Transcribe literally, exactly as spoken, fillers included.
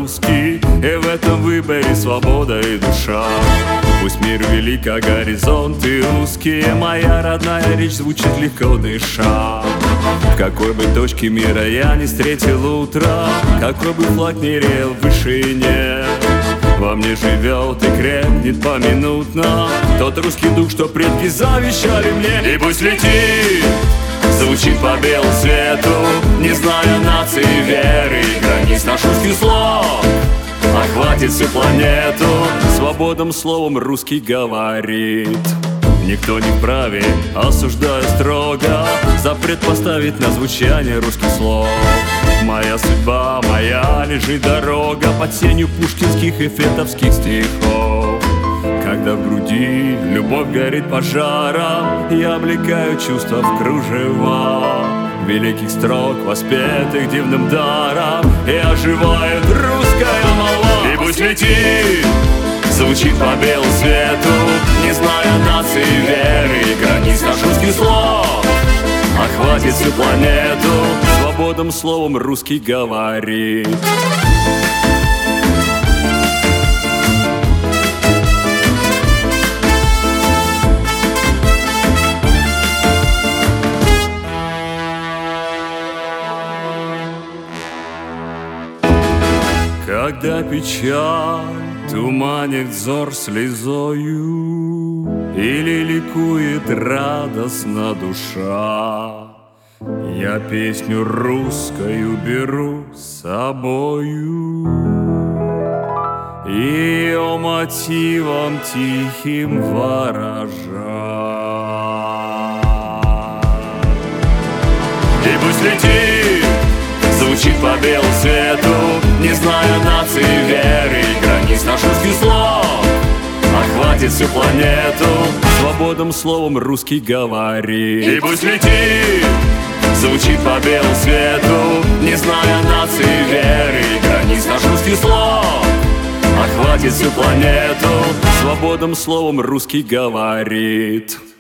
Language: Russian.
русский, и в этом выборе свобода и душа. Пусть мир велик, а горизонты узкие, моя родная речь звучит легко дыша. В какой бы точке мира я не встретил утро, какой бы флаг не реял в вышине, во мне живет и крепнет поминутно тот русский дух, что предки завещали мне. И пусть летит, звучит по белу свету, не зная нации, веры и границ, наш русский слог охватит всю планету, свободным словом русский говорит. Никто не вправе, осуждая строго, запрет поставить на звучание русских слов. Моя судьба, моя лежит дорога под сенью пушкинских и фетовских стихов. Когда в груди любовь горит пожаром, я облекаю чувства в кружева великих строк, воспетых дивным даром, и оживает русская молва. И пусть летит, звучит по белу свету, не зная нации, веры и границ, наш русский слог охватит всю планету, свободным словом русский говорит. Когда печаль туманит взор слезою, или ликует радостно душа, я песню русскую беру с собою, ее мотивом тихим выражаю. И пусть летит, звучит по белу свету, не зная нации, веры и границ, наш русский слог охватит всю планету, свободным словом русский говорит. И пусть летит, звучит по белу свету, не зная нации, веры и границ, наш русский слог охватит всю планету, свободным словом русский говорит.